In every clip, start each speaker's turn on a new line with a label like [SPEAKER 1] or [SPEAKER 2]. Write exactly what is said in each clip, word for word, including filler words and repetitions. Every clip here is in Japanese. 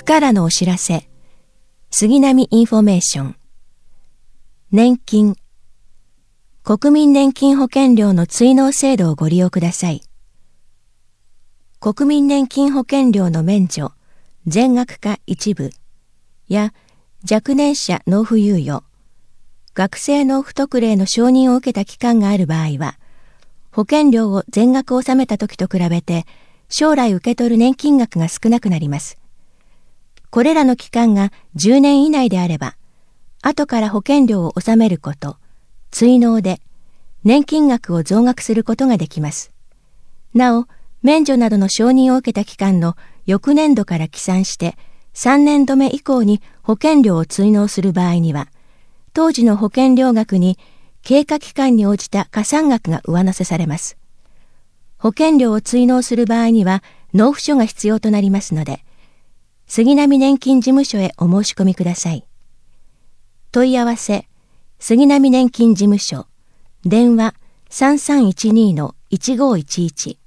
[SPEAKER 1] からのお知らせ。杉並インフォメーション。年金。国民年金保険料の追納制度をご利用ください。国民年金保険料の免除、全額か一部や若年者納付猶予、学生納付特例の承認を受けた期間がある場合は、保険料を全額納めた時と比べて、将来受け取る年金額が少なくなります。これらの期間がじゅうねん以内であれば、後から保険料を納めること、追納で年金額を増額することができます。なお、免除などの承認を受けた期間の翌年度から起算して、さんねんどめ以降に保険料を追納する場合には、当時の保険料額に経過期間に応じた加算額が上乗せされます。保険料を追納する場合には納付書が必要となりますので、杉並年金事務所へお申し込みください。問い合わせ、杉並年金事務所、電話 さんさんいちに のいちごいちいち。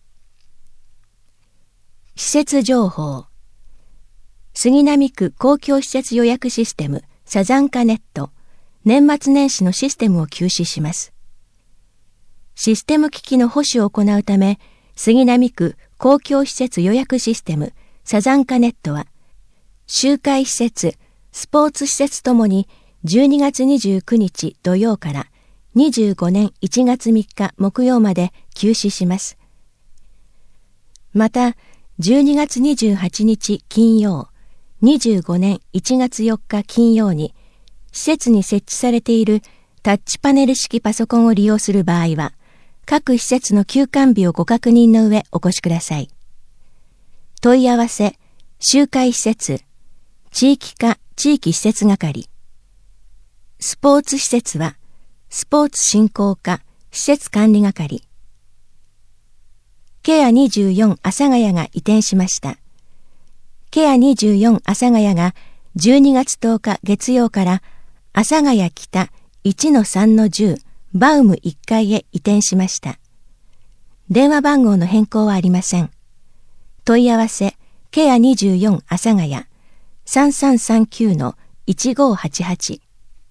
[SPEAKER 1] 施設情報。杉並区公共施設予約システムサザンカネット、年末年始のシステムを休止します。システム機器の保守を行うため、杉並区公共施設予約システムサザンカネットは、集会施設、スポーツ施設ともにじゅうにがつにじゅうくにち土曜からにじゅうごねんいちがつみっか木曜まで休止します。また、じゅうにがつにじゅうはちにち金曜、にじゅうごねんいちがつよっか金曜に、施設に設置されているタッチパネル式パソコンを利用する場合は、各施設の休館日をご確認の上お越しください。問い合わせ、集会施設、地域課地域施設係。スポーツ施設は、スポーツ振興課施設管理係。ケアにじゅうよん阿佐ヶ谷が移転しました。ケアにじゅうよん阿佐ヶ谷がじゅうにがつとおか月曜から阿佐ヶ谷北 いちのさんのじゅう バウムいっかいへ移転しました。電話番号の変更はありません。問い合わせ、ケアにじゅうよん阿佐ヶ谷 さんさんさんきゅうのいちごはちはち。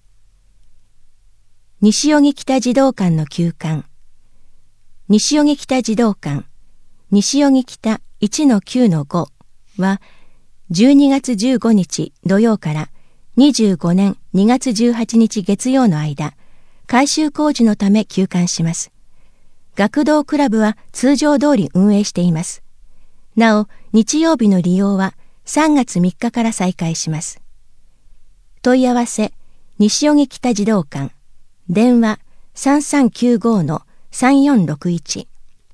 [SPEAKER 1] 西荻北児童館の休館。西荻北児童館、西荻北 いちのきゅうのご は、じゅうにがつじゅうごにち土曜からにじゅうごねんにがつじゅうはちにち月曜の間、改修工事のため休館します。学童クラブは通常通り運営しています。なお、日曜日の利用はさんがつみっかから再開します。問い合わせ、西荻北児童館、電話 さんさんきゅうごのさんよんろくいち。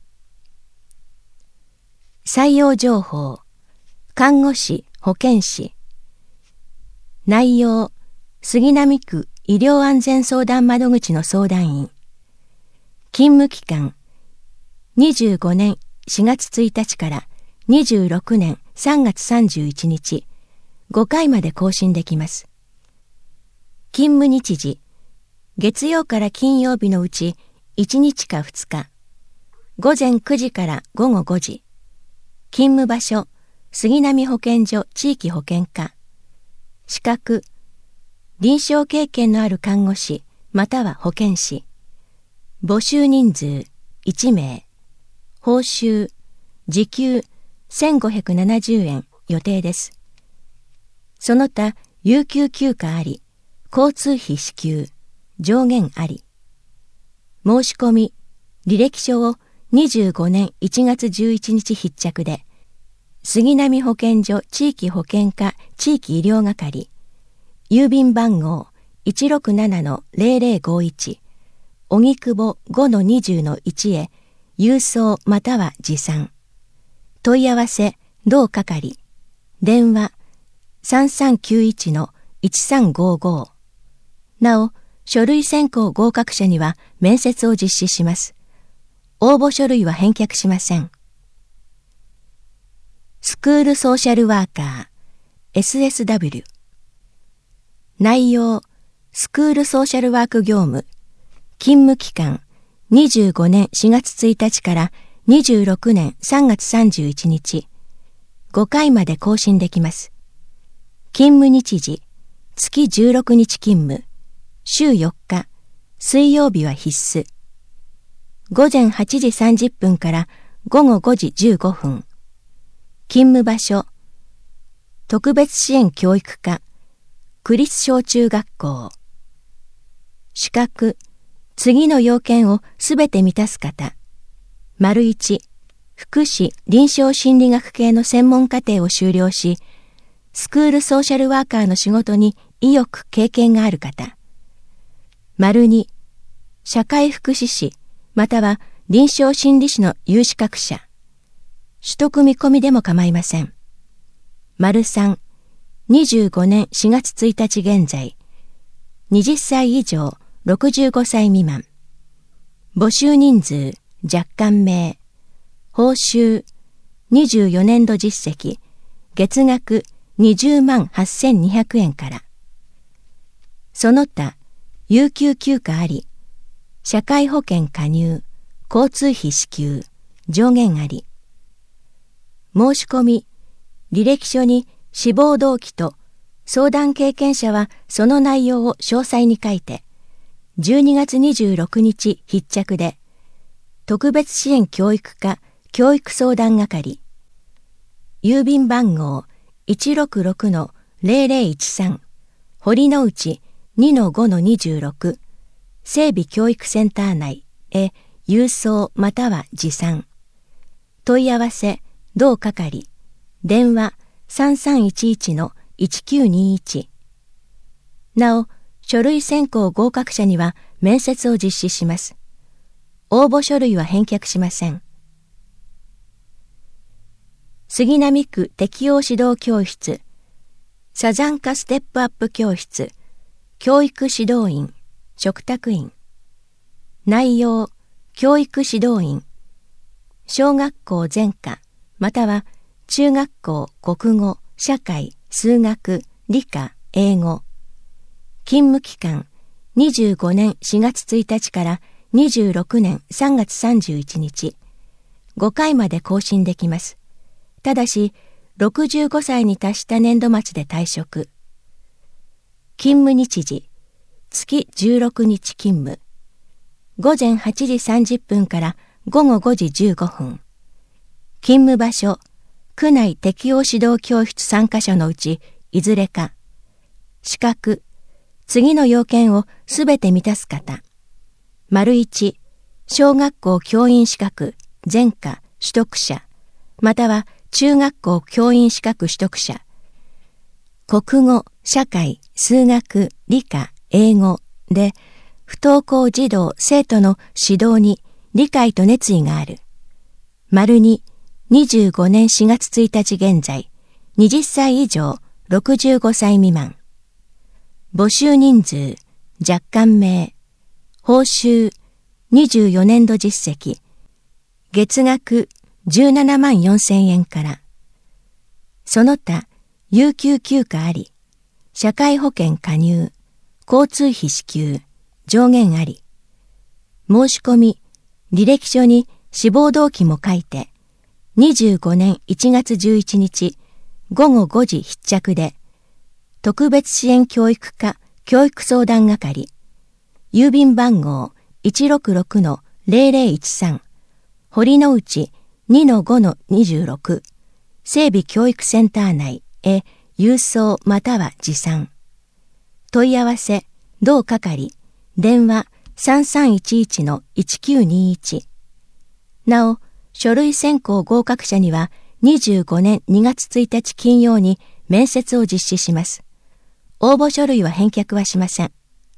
[SPEAKER 1] 採用情報。看護師、保健師。内容、杉並区医療安全相談窓口の相談員。勤務期間、にじゅうごねんしがつついたちからにじゅうろくねんさんがつさんじゅういちにち、ごかいまで更新できます。勤務日時、月曜から金曜日のうちいちにちかふつか、ごぜんくじからごごごじ。勤務場所、杉並保健所地域保健課。資格、臨床経験のある看護師または保健師。募集人数いちめい。報酬、時給せんごひゃくななじゅうえん予定です。その他、有給休暇あり、交通費支給、上限あり。申し込み、履歴書をにじゅうごねんいちがつじゅういちにち必着で、杉並保健所地域保健課地域医療係、郵便番号 いちろくななのぜろぜろごいち、荻窪 ごのにじゅうのいち へ郵送または持参。問い合わせ、同係、電話 さんさんきゅういちのいちさんごご。なお、書類選考合格者には面接を実施します。応募書類は返却しません。スクールソーシャルワーカー エスエスダブリュー。内容、スクールソーシャルワーク業務。勤務期間、にじゅうごねんしがつついたちからにじゅうろくねんさんがつさんじゅういちにち。ごかいまで更新できます。 勤務日時、月じゅうろくにち勤務、週よっか、水曜日は必須。午前はちじさんじゅっぷんから午後ごじじゅうごふん。勤務場所、特別支援教育課、区立小中学校。資格、次の要件をすべて満たす方。丸いち、福祉臨床心理学系の専門課程を修了し、スクールソーシャルワーカーの仕事に意欲経験がある方。丸に、社会福祉士または臨床心理士の有資格者。取得見込みでも構いません。丸さん、にじゅうごねんしがつついたち現在、はたち以上ろくじゅうごさい未満。募集人数、若干名。報酬、にじゅうよねんど実績、月額にじゅうまんはっせんにひゃくえんから。その他、有給休暇あり、社会保険加入、交通費支給、上限あり。申し込み、履歴書に志望動機と相談経験者はその内容を詳細に書いて、じゅうにがつにじゅうろくにち必着で、特別支援教育課教育相談係、郵便番号 いちろくろくのゼロゼロいちさん、堀之内 にのごのにじゅうろく、整備教育センター内へ郵送または持参。問い合わせ、同係、電話 さんさんいちいちのいちきゅうにいち。なお、書類選考合格者には面接を実施します。応募書類は返却しません。杉並区適応指導教室、サザンカステップアップ教室、教育指導員、嘱託員。内容、教育指導員。小学校全科、または中学校国語、社会、数学、理科、英語。勤務期間、にじゅうごねんしがつついたちからにじゅうろくねんさんがつさんじゅういちにち。ごかいまで更新できます。ただし、ろくじゅうごさいに達した年度末で退職。勤務日時、月じゅうろくにち勤務。午前はちじさんじゅっぷんから午後ごじじゅうごふん。勤務場所、区内適応指導教室さんかしょのうち、いずれか。資格、次の要件をすべて満たす方。丸いち、小学校教員資格、全科取得者、または中学校教員資格取得者。国語、社会、数学、理科、英語で、不登校児童、生徒の指導に理解と熱意がある。丸に、にじゅうごねんしがつついたち現在、はたち以上ろくじゅうごさい未満。募集人数、若干名。報酬、にじゅうよねんど実績。月額じゅうななまんよんせんえんから。その他、有給休暇あり、社会保険加入、交通費支給、上限あり。申し込み、履歴書に志望動機も書いて、にじゅうごねんいちがつじゅういちにちごごごじ必着で、特別支援教育課教育相談係、郵便番号 いちろくろくのゼロゼロいちさん、堀之内 にのごのにじゅうろく、整備教育センター内へ郵送または持参。問い合わせ、同係、電話 さんさんいちいちのいちきゅうにいち。なお、書類選考合格者にはにじゅうごねんにがつついたち金曜に面接を実施します。応募書類は返却はしません。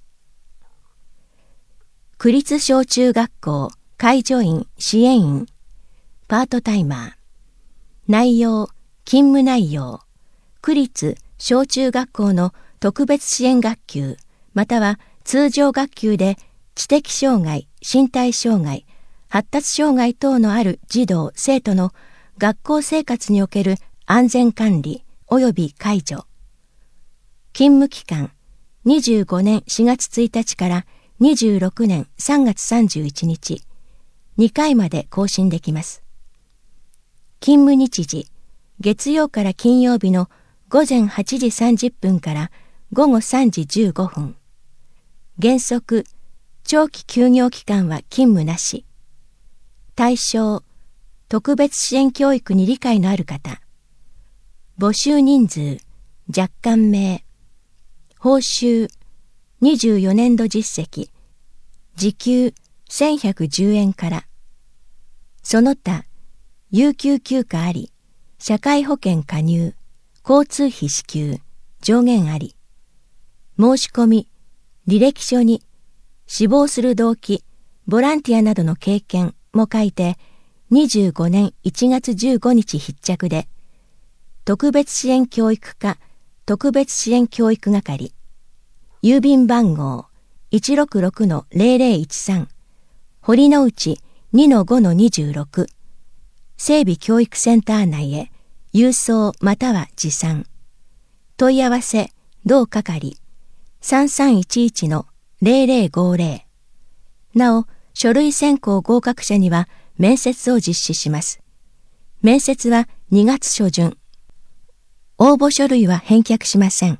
[SPEAKER 1] 区立小中学校介助員支援員パートタイマー。内容、勤務内容、区立小中学校の特別支援学級または通常学級で知的障害、身体障害、発達障害等のある児童・生徒の学校生活における安全管理及び介助。勤務期間、にじゅうごねんしがつついたちからにじゅうろくねんさんがつさんじゅういちにち、にかいまで更新できます。勤務日時、月曜から金曜日の午前はちじさんじゅっぷんから午後さんじじゅうごふん。原則、長期休業期間は勤務なし。対象、特別支援教育に理解のある方。募集人数、若干名。報酬、にじゅうよねんど実績。時給せんひゃくじゅうえんから。その他、有給休暇あり、社会保険加入、交通費支給、上限あり。申し込み、履歴書に、志望する動機、ボランティアなどの経験も書いて、にじゅうごねんいちがつじゅうごにち必着で、特別支援教育課特別支援教育係、郵便番号 いちろくろくのゼロゼロいちさん、堀之内 にのごのにじゅうろく、整備教育センター内へ郵送または持参。問い合わせ同係 さんさんいちいちのゼロゼロごゼロ。なお、書類選考合格者には面接を実施します。面接はにがつしょじゅん。応募書類は返却しません。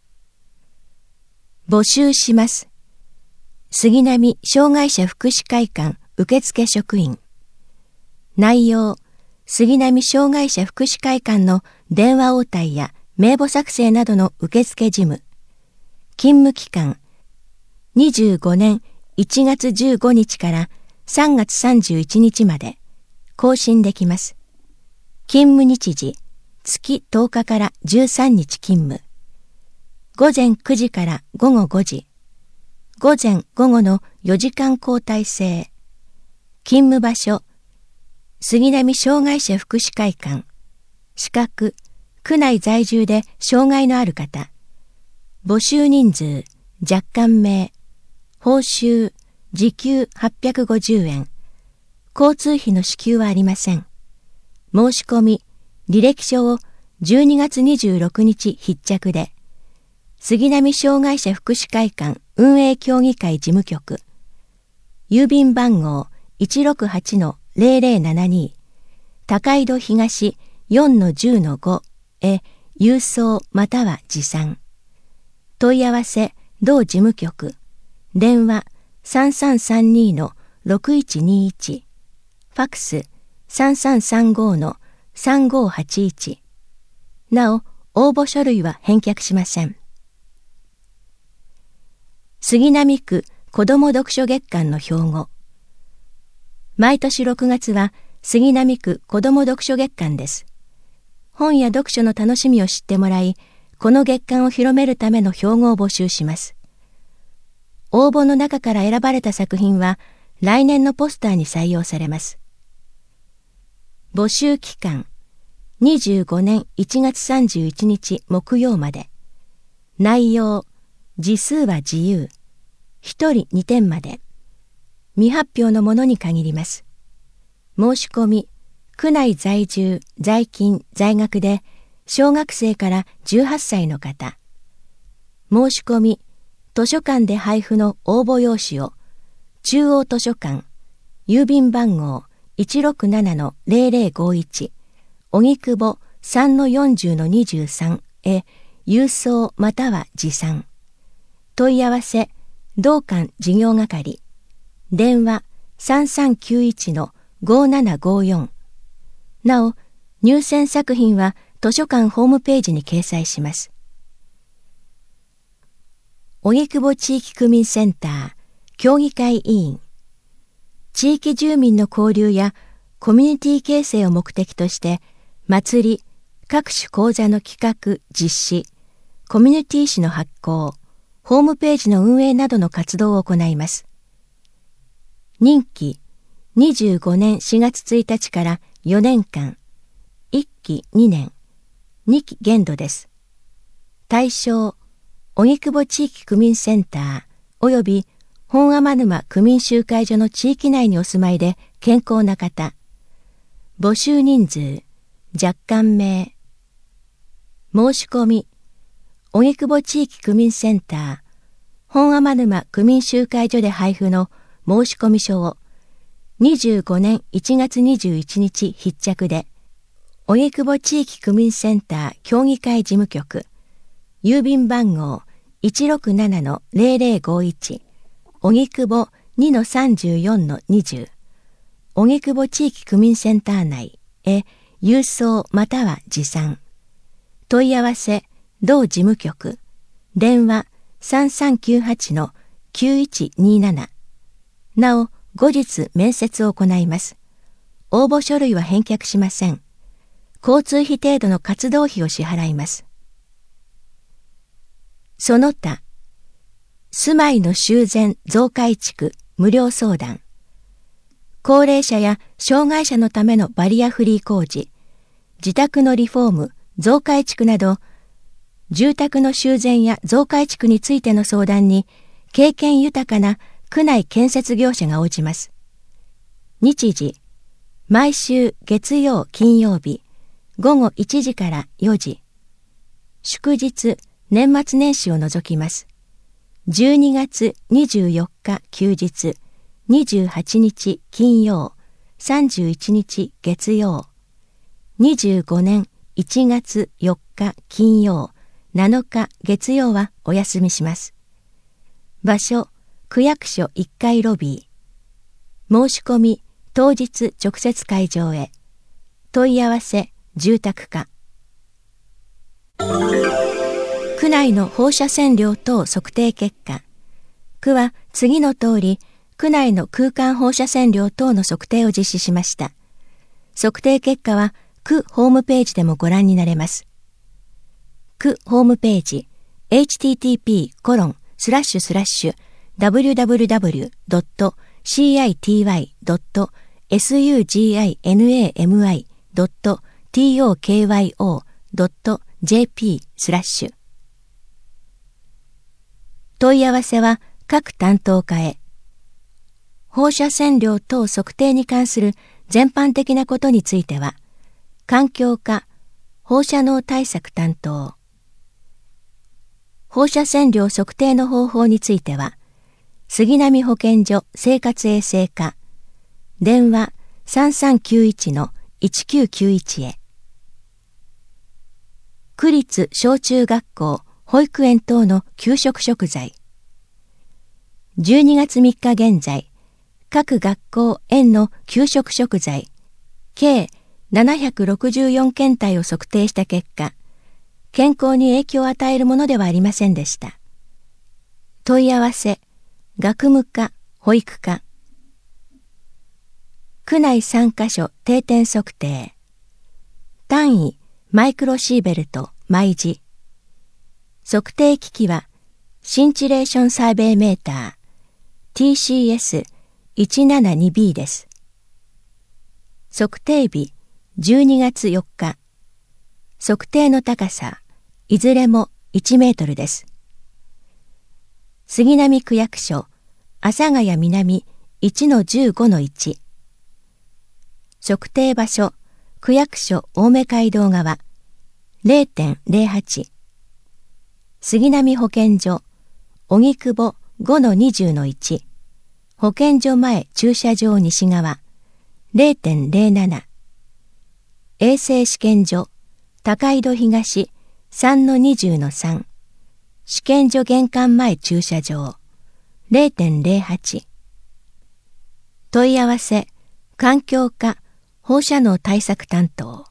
[SPEAKER 1] 募集します。杉並障害者福祉会館受付職員。内容、杉並障害者福祉会館の電話応対や名簿作成などの受付事務。勤務期間、にじゅうごねんいちがつじゅうごにちからさんがつさんじゅういちにちまで。更新できます。勤務日時、月とおかからじゅうさんにち勤務。午前くじから午後ごじ。午前午後のよじかん交代制。勤務場所、杉並障害者福祉会館。資格、区内在住で障害のある方。募集人数、若干名。報酬、時給はっぴゃくごじゅうえん。交通費の支給はありません。申し込み、履歴書をじゅうにがつにじゅうろくにち必着で、杉並障害者福祉会館運営協議会事務局、郵便番号 いちろくはちのゼロゼロななに、高井戸東 よんのじゅうのご へ郵送または持参。問い合わせ同事務局、電話 さんさんさんにのろくいちにいち、ファクス さんさんさんごのさんごはちいち。なお、応募書類は返却しません。杉並区子ども読書月間の標語。毎年ろくがつは杉並区子ども読書月間です。本や読書の楽しみを知ってもらい、この月間を広めるための標語を募集します。応募の中から選ばれた作品は来年のポスターに採用されます。募集期間、にじゅうごねんいちがつさんじゅういちにち木曜まで。内容、字数は自由。ひとりにてんまで。未発表のものに限ります。申し込み、区内在住、在勤、在学で、小学生からじゅうはっさいの方。申し込み、図書館で配布の応募用紙を、中央図書館、郵便番号 いちろくななのゼロゼロごいち、荻窪 さんのよんじゅうのにじゅうさん へ郵送または持参。問い合わせ、同館事業係。電話 さんさんきゅういちのごななごよん。なお、入選作品は図書館ホームページに掲載します。荻窪地域区民センター協議会委員。地域住民の交流やコミュニティ形成を目的として、祭り、各種講座の企画、実施、コミュニティ誌の発行、ホームページの運営などの活動を行います。任期、にじゅうごねんしがつついたちからよねんかん、いっきにねん、にき限度です。対象、荻窪地域区民センター及び本天沼区民集会所の地域内にお住まいで健康な方。募集人数、若干名。申し込み、荻窪地域区民センター、本天沼区民集会所で配布の申込書をにじゅうごねんいちがつにじゅういちにち必着で、 荻窪地域区民センター協議会事務局、郵便番号 いちろくななのゼロゼロごいち、荻窪 にのさんじゅうよんのにじゅう、荻窪地域区民センター内へ郵送または持参。問い合わせ、同事務局、電話 さんさんきゅうはちのきゅういちになな。なお、後日面接を行います。応募書類は返却しません。交通費程度の活動費を支払います。その他、住まいの修繕増改築無料相談、高齢者や障害者のためのバリアフリー工事、自宅のリフォーム、増改築など、住宅の修繕や増改築についての相談に、経験豊かな区内建設業者が応じます。日時、毎週月曜金曜日、午後いちじからよじ。祝日、年末年始を除きます。じゅうにがつにじゅうよっか休日、にじゅうはちにち金曜、さんじゅういちにち月曜、にじゅうごねんいちがつよっか金曜、なのか月曜はお休みします。場所、区役所いっかいロビー。申し込み、当日直接会場へ。問い合わせ、住宅課。区内の放射線量等測定結果。区は次の通り、区内の空間放射線量等の測定を実施しました。測定結果は区ホームページでもご覧になれます。区ホームページ、エイチティーティーピーコロンスラッシュスラッシュダブリューダブリューダブリュードットシーアイティーワイドットエスユージーアイエヌエーエムアイドットティーオーケーワイオードットジェーピースラッシュ。問い合わせは各担当課へ。放射線量等測定に関する全般的なことについては、環境課放射能対策担当。放射線量測定の方法については、杉並保健所生活衛生課、電話 さんさんきゅういちのいちきゅうきゅういち へ。区立小中学校、保育園等の給食食材。じゅうにがつみっか現在、各学校園の給食食材、計ななひゃくろくじゅうよんけんたいを測定した結果、健康に影響を与えるものではありませんでした。問い合わせ、学務課、保育課。区内さんかしょ定点測定。単位、マイクロシーベルト、毎時。測定機器は、シンチレーションサーベイメーター、ティーシーエスいちななにビー です。測定日、じゅうにがつよっか。測定の高さ、いずれもいちメートルです。杉並区役所、阿佐ヶ谷南 いちのじゅうごのいち。測定場所、区役所青梅街道側 ゼロてんゼロはち。杉並保健所、荻窪 ごのにじゅうのいち。保健所前駐車場西側 ゼロてんゼロなな。衛生試験所、高井戸東 さんのにじゅうのさん。試験所玄関前駐車場 ゼロてんゼロはち。問い合わせ、環境課放射能対策担当。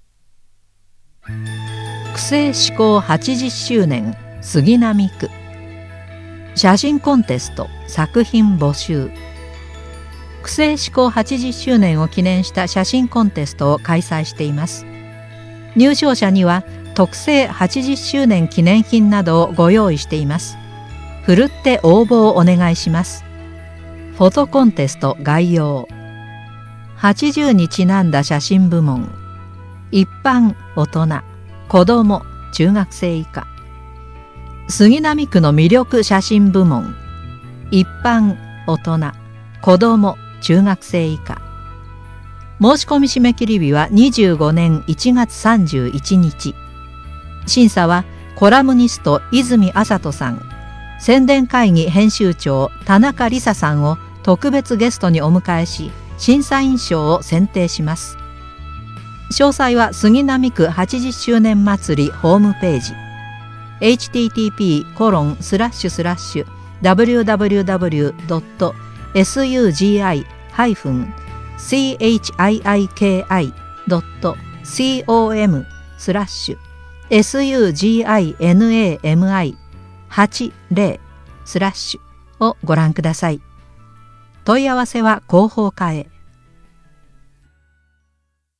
[SPEAKER 2] 区政施行はちじゅっしゅうねん杉並区。写真コンテスト作品募集。区政施行はちじゅっしゅうねんを記念した写真コンテストを開催しています。入賞者には特製はちじゅっしゅうねん記念品などをご用意しています。ふるって応募をお願いします。フォトコンテスト概要。はちじゅうにちなんだ写真部門。一般、大人、子ども、中学生以下。杉並区の魅力写真部門。一般、大人、子ども、中学生以下。申し込み締め切り日はにじゅうごねんいちがつさんじゅういちにち。審査はコラムニスト泉麻人さん、宣伝会議編集長田中梨沙さんを特別ゲストにお迎えし、審査員賞を選定します。 詳細は杉並区はちじゅっしゅうねん祭りホームページ エイチティーティーピーコロンスラッシュスラッシュダブリューダブリューダブリュードットスグジアイハイフンシーエイチアイアイケーアイドットコムスラッシュ スグジナミはちじゅうスラッシュをご覧ください。問い合わせは広報課へ。